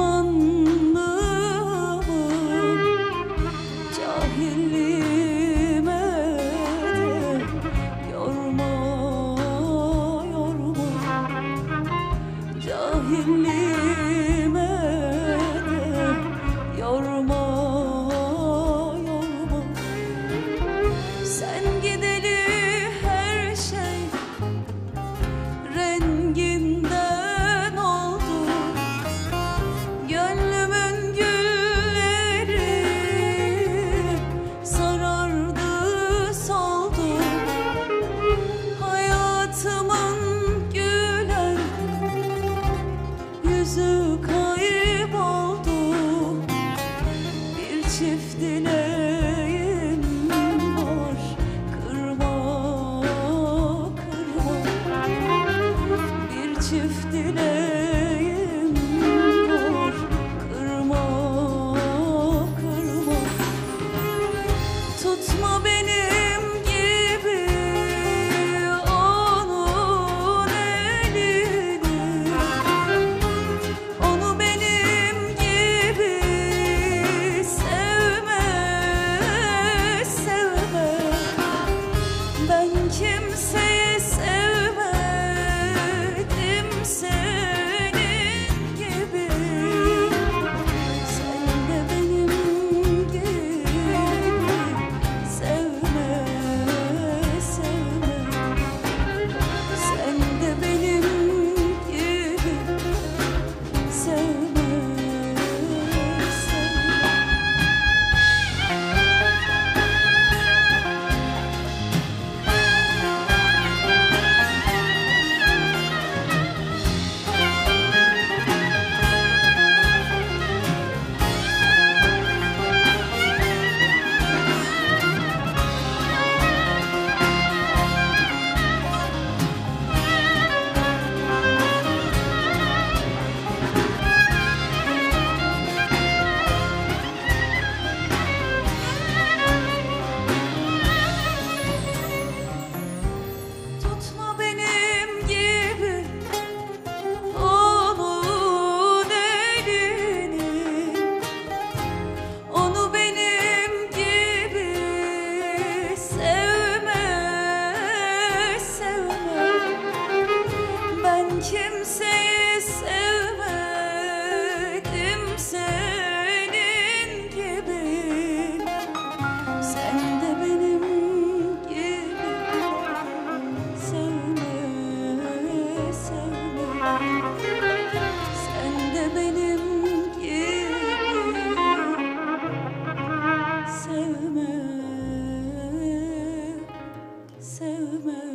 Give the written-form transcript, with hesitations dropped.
pişmanlığımı, cahilliğime de yorma, yorma. Cahilliğime de yorma, yorma. Sen gideli her şey renginden oldu. Gönlümün gülleri sarardı, soldu. Hayatımın gülen yüzü kayboldu. Bir çift dileğim var, kırma, kırma. Bir çift dileğim var, kırma, kırma. Tutma benim gibi onun elini, onu benim gibi sevme, sevme. Ben kimseyi sevmedim senin gibi. Sen de benim gibi sevme, sevme. Sen de benim gibi sevme, sevme. Tutma benim gibi onun elini, onu benim gibi sevme, sevme. Ben kimseyi sevmedim senin gibi. Sen de benim gibi sevme, sevme. Sen de benim gibi sevme, sevme.